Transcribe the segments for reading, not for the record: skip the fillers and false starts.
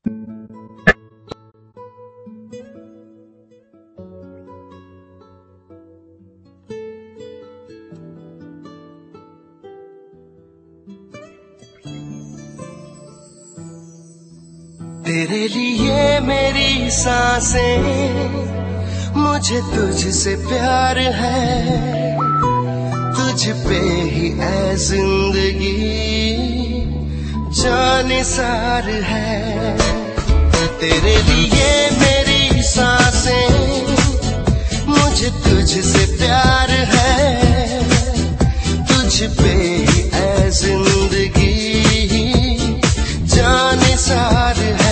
तेरे लिए मेरी सांसें, मुझे तुझसे प्यार है, तुझ पे ही ऐ जिंदगी जान निसार है। तेरे लिए मेरी सांसें, मुझे तुझसे प्यार है, तुझ पे ही ऐ जिंदगी जान निसार है।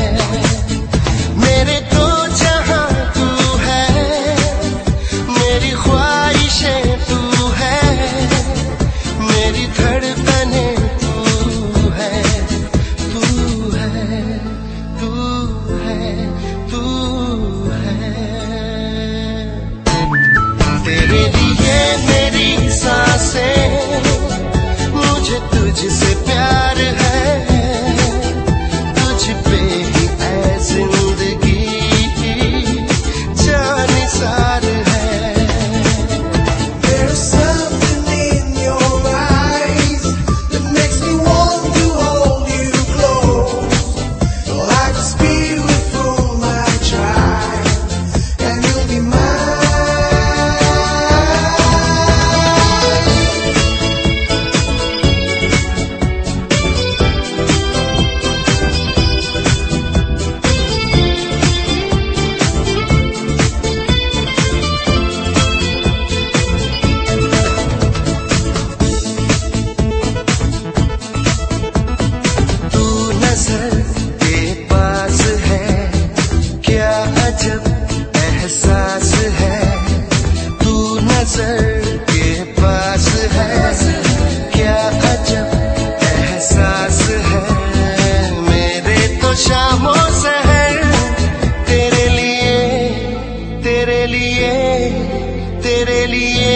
मेरे तो जहां तू है, मेरी ख्वाहिशें तू है, मेरी धड़कने तू है, तू है, तू है, तू है। तेरे लिए मेरी सांसें, मुझे तुझसे प्यार है, तुझ पे ही ऐ जिंदगी जान निसार है। There's something in your eyes that makes me want to hold you close, like a spirit from my tribe, and you'll be mine. तू नजर के पास है, क्या अजब एहसास है। तू नजर के पास है, क्या अजब एहसास है। मेरे तो शामों सहर तेरे लिए, तेरे लिए, तेरे लिए,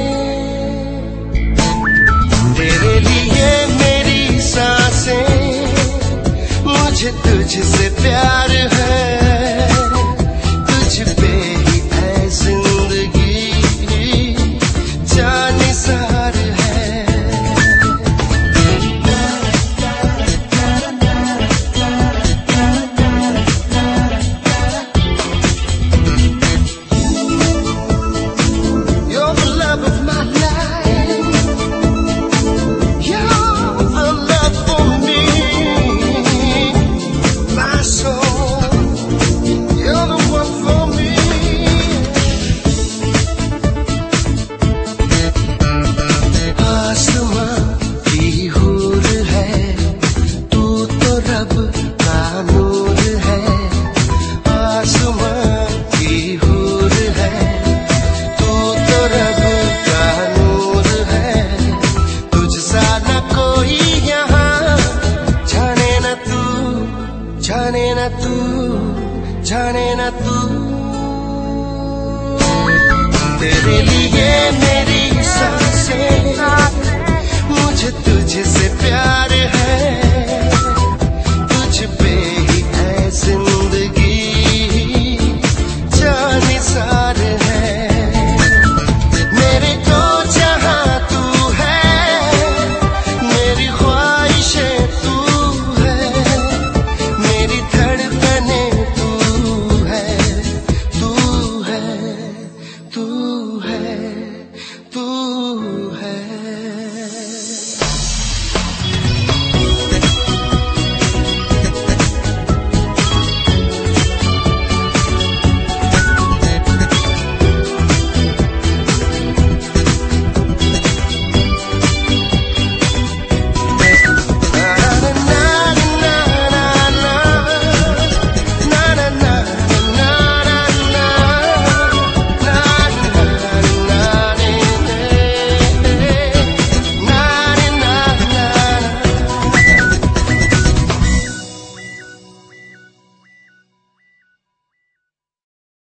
तेरे लिए मेरी सांसें, मुझे तुझसे प्यार है, तुझ पे ही ऐ जिंदगी जान निसार है। You're the love of my life, you're the love for me, my soul, you're the one for me. आसमां की हूर है, तू तो रब का नूर है। आसमां की हूर है, तू तो रब का नूर है। तुझ सा न कोई यहाँ, जाने न तू, जाने न तू, जाने न तू। तेरे लिए मेरी सांसें, मुझे तुझसे प्यार है,